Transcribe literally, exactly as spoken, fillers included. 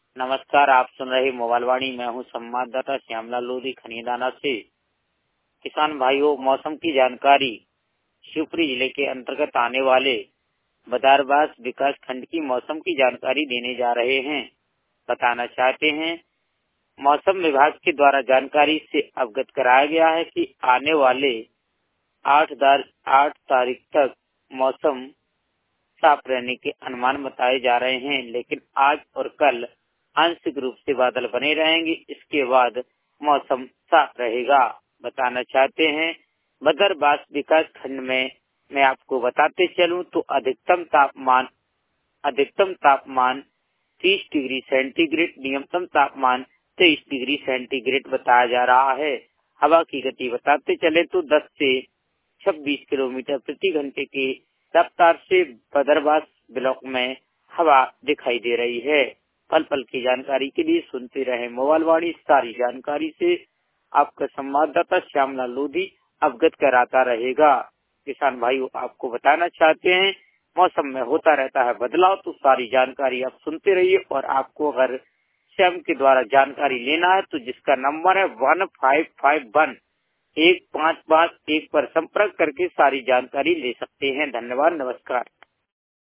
नमस्कार, आप सुन रहे मोबाइल वाणी। मैं हूं संवाददाता श्यामलाल लोधी खनियादाना से। किसान भाइयों, मौसम की जानकारी। शिवपुरी जिले के अंतर्गत आने वाले बदारबास विकास खंड की मौसम की जानकारी देने जा रहे हैं। बताना चाहते हैं, मौसम विभाग के द्वारा जानकारी से अवगत कराया गया है कि आने वाले आठ आठ तारीख तक मौसम साफ रहने के अनुमान बताए जा रहे हैं, लेकिन आज और कल आंशिक रूप से बादल बने रहेंगे। इसके बाद मौसम साफ रहेगा। बताना चाहते हैं, बदरबास विकास खंड में मैं आपको बताते चलूं तो अधिकतम तापमान अधिकतम तापमान तीस डिग्री सेंटीग्रेड, न्यूनतम तापमान तेईस डिग्री सेंटीग्रेड बताया जा रहा है। हवा की गति बताते चले तो दस से छब्बीस किलोमीटर प्रति घंटे की रफ्तार से बदरबास ब्लॉक में हवा दिखाई दे रही है। पल पल की जानकारी के लिए सुनते रहे मोबाइल वाणी। सारी जानकारी से आपका संवाददाता श्यामलाल लोधी अवगत कराता रहेगा। किसान भाइयों, आपको बताना चाहते हैं, मौसम में होता रहता है बदलाव, तो सारी जानकारी आप सुनते रहिए। और आपको अगर स्वयं के द्वारा जानकारी लेना है तो जिसका नंबर है वन फाइव फाइव वन एक पाँच पाँच एक पर संपर्क करके सारी जानकारी ले सकते हैं। धन्यवाद, नमस्कार।